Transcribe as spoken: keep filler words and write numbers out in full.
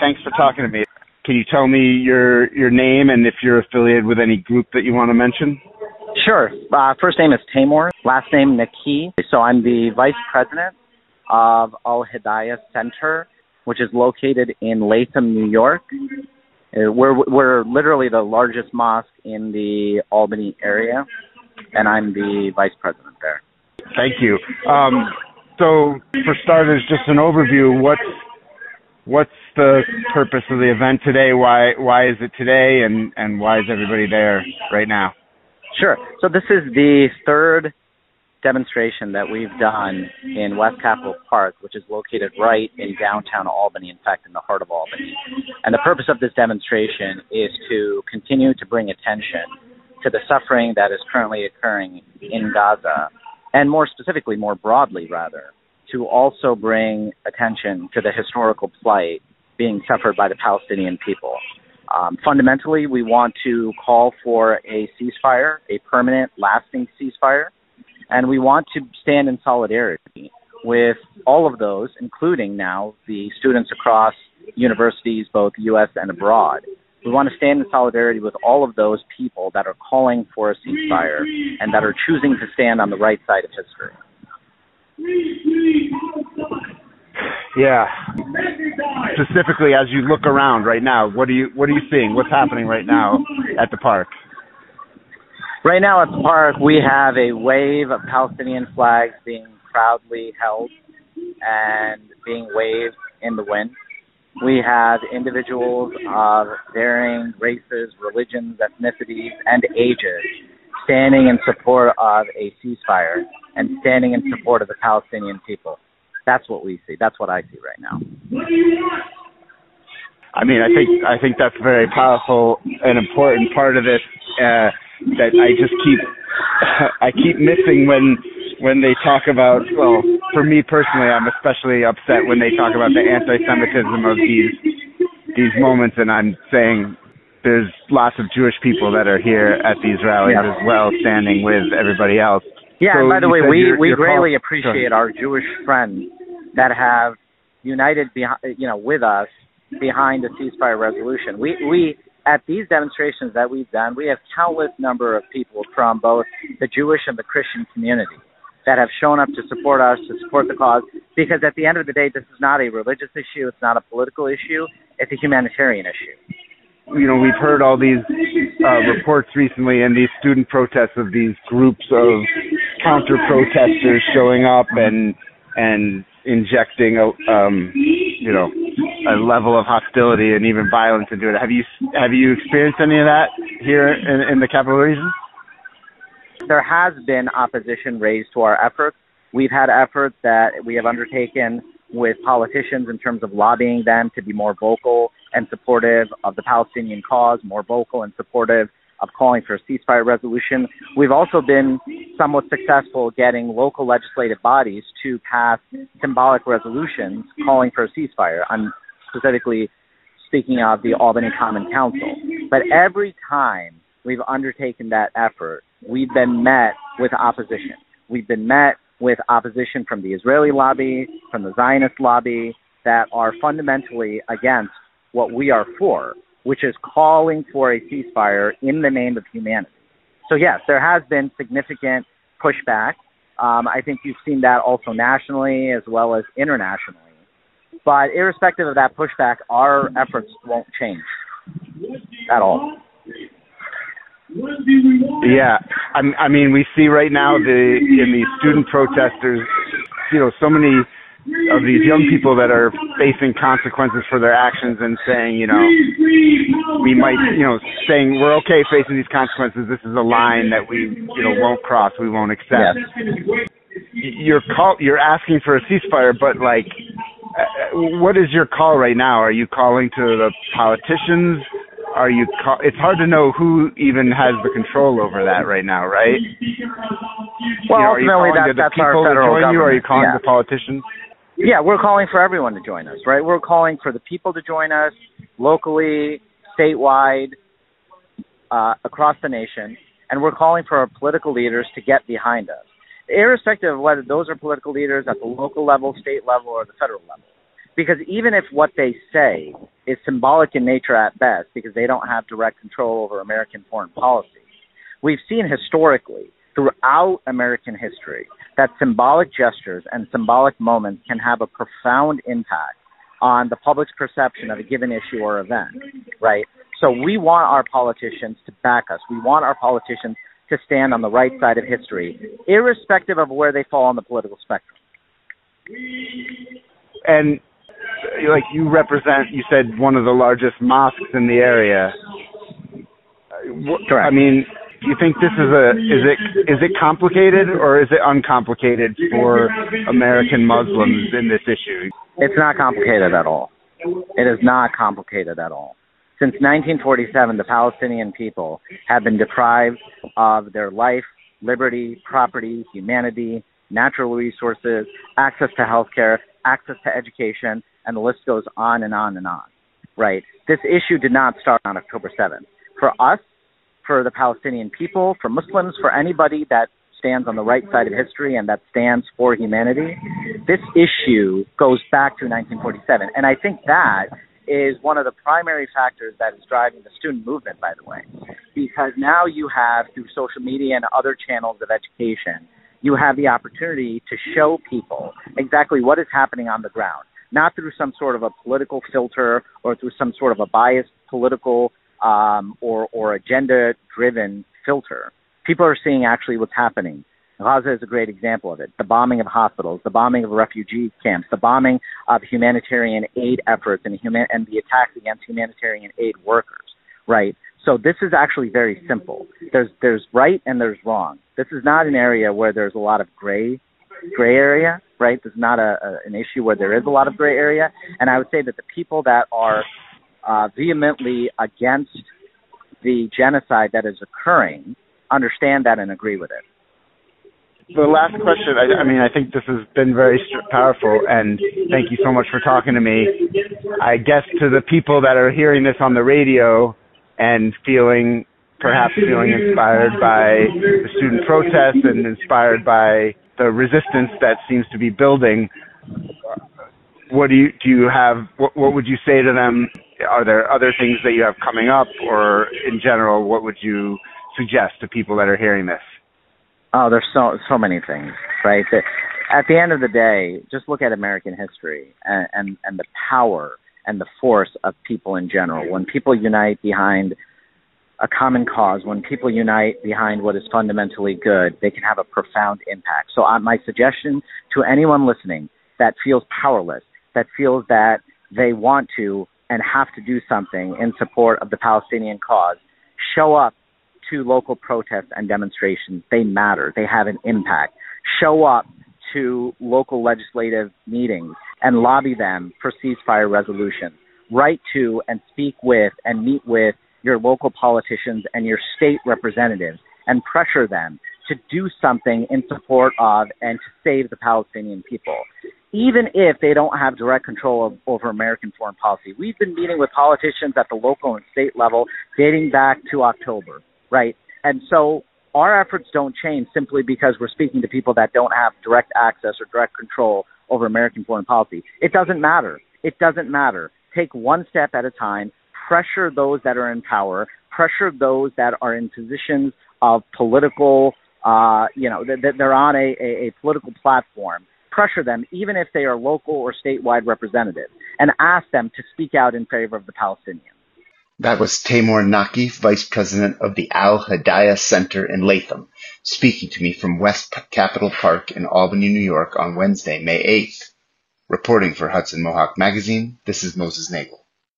Thanks for talking to me. Can you tell me your your name and if you're affiliated with any group that you want to mention? Sure. Uh, first name is Taimur, last name Naki. So I'm the vice president of Al Hidayah Center, which is located in Latham, New York. Uh, we're we're literally the largest mosque in the Albany area, and I'm the vice president there. Thank you. Um, so, for starters, just an overview. What's what's the purpose of the event today? Why why is it today, and, and why is everybody there right now? Sure. So this is the third demonstration that we've done in West Capitol Park, which is located right in downtown Albany, in fact, in the heart of Albany. And the purpose of this demonstration is to continue to bring attention to the suffering that is currently occurring in Gaza, and more specifically, more broadly, rather, to also bring attention to the historical plight being suffered by the Palestinian people. Um, fundamentally, we want to call for a ceasefire, a permanent, lasting ceasefire, and we want to stand in solidarity with all of those, including now the students across universities, both U S and abroad. We want to stand in solidarity with all of those people that are calling for a ceasefire and that are choosing to stand on the right side of history. Yeah. Specifically, as you look around right now, what are you what are you seeing? What's happening right now at the park? Right now at the park, we have a wave of Palestinian flags being proudly held and being waved in the wind. We have individuals of varying races, religions, ethnicities, and ages standing in support of a ceasefire and standing in support of the Palestinian people. That's what we see. That's what I see right now. I mean, I think I think that's a very powerful and important part of this. Uh, that I just keep I keep missing when when they talk about, well, for me personally, I'm especially upset when they talk about the anti-Semitism of these these moments, and I'm saying there's lots of Jewish people that are here at these rallies yeah. as well, standing with everybody else. Yeah, so and by the way, we, you're, we you're greatly call- appreciate our Jewish friends that have united behind, you know, with us behind the ceasefire resolution. We we at these demonstrations that we've done, we have countless number of people from both the Jewish and the Christian community that have shown up to support us, to support the cause, because at the end of the day, this is not a religious issue, it's not a political issue, it's a humanitarian issue. You know, we've heard all these uh, reports recently and these student protests of these groups of counter-protesters showing up and and injecting a, um, you know, a level of hostility and even violence into it. Have you have you experienced any of that here in, in the Capital Region? There has been opposition raised to our efforts. We've had efforts that we have undertaken with politicians in terms of lobbying them to be more vocal and supportive of the Palestinian cause, more vocal and supportive of calling for a ceasefire resolution. We've also been somewhat successful getting local legislative bodies to pass symbolic resolutions calling for a ceasefire. I'm specifically speaking of the Albany Common Council. But every time we've undertaken that effort, we've been met with opposition. We've been met with opposition from the Israeli lobby, from the Zionist lobby, that are fundamentally against what we are for, which is calling for a ceasefire in the name of humanity. So yes, there has been significant pushback. Um, I think you've seen that also nationally as well as internationally. But irrespective of that pushback, our efforts won't change at all. Yeah, I, I mean, we see right now the in these student protesters, you know, so many of these young people that are facing consequences for their actions and saying, you know, we might, you know, saying we're okay facing these consequences. This is a line that we, you know, won't cross. We won't accept. Yes. You're call, you're asking for a ceasefire, but like, uh, what is your call right now? Are you calling to the politicians? Are you? Call, it's hard to know who even has the control over that right now, right? Well, you know, ultimately, that, that's our federal government. You, or are you calling yeah. the politicians? Yeah, we're calling for everyone to join us, right? We're calling for the people to join us locally, statewide, uh, across the nation, and we're calling for our political leaders to get behind us, irrespective of whether those are political leaders at the local level, state level, or the federal level. Because even if what they say is symbolic in nature at best because they don't have direct control over American foreign policy. We've seen historically, throughout American history, that symbolic gestures and symbolic moments can have a profound impact on the public's perception of a given issue or event, right? So we want our politicians to back us. We want our politicians to stand on the right side of history, irrespective of where they fall on the political spectrum. And like you represent, you said one of the largest mosques in the area. Correct. I mean, do you think this is a is it is it complicated or is it uncomplicated for American Muslims in this issue? It's not complicated at all. It is not complicated at all. Since nineteen forty-seven, the Palestinian people have been deprived of their life, liberty, property, humanity, natural resources, access to healthcare, access to education, and the list goes on and on and on, right? This issue did not start on October seventh. For us, for the Palestinian people, for Muslims, for anybody that stands on the right side of history and that stands for humanity, this issue goes back to nineteen forty-seven. And I think that is one of the primary factors that is driving the student movement, by the way, because now you have, through social media and other channels of education, you have the opportunity to show people exactly what is happening on the ground, not through some sort of a political filter or through some sort of a biased political um, or, or agenda-driven filter. People are seeing actually what's happening. Gaza is a great example of it. The bombing of hospitals, the bombing of refugee camps, the bombing of humanitarian aid efforts and, human, and the attacks against humanitarian aid workers, right? So this is actually very simple. There's there's right and there's wrong. This is not an area where there's a lot of gray gray area, right? This is not a, a, an issue where there is a lot of gray area. And I would say that the people that are uh, vehemently against the genocide that is occurring understand that and agree with it. The last question, I, I mean, I think this has been very powerful, and thank you so much for talking to me. I guess to the people that are hearing this on the radio and feeling, perhaps feeling inspired by the student protests and inspired by the resistance that seems to be building, what do you, do you have, what, what would you say to them? Are there other things that you have coming up, or in general, what would you suggest to people that are hearing this? Oh, there's so so many things, right? That at the end of the day, just look at American history and, and, and the power and the force of people in general. When people unite behind a common cause, when people unite behind what is fundamentally good, they can have a profound impact. So uh, my suggestion to anyone listening that feels powerless, that feels that they want to and have to do something in support of the Palestinian cause, show up to local protests and demonstrations. They matter. They have an impact. Show up to local legislative meetings and lobby them for ceasefire resolutions. Write to and speak with and meet with your local politicians and your state representatives and pressure them to do something in support of and to save the Palestinian people, even if they don't have direct control of, over American foreign policy. We've been meeting with politicians at the local and state level dating back to October. Right. And so our efforts don't change simply because we're speaking to people that don't have direct access or direct control over American foreign policy. It doesn't matter. It doesn't matter. Take one step at a time. Pressure those that are in power. Pressure those that are in positions of political, uh, you know, that they're on a, a, a political platform. Pressure them, even if they are local or statewide representatives, and ask them to speak out in favor of the Palestinians. That was Taimur Nakif, Vice President of the Al-Hidayah Center in Latham, speaking to me from West Capitol Park in Albany, New York on Wednesday, May eighth. Reporting for Hudson Mohawk Magazine, this is Moses Nagel.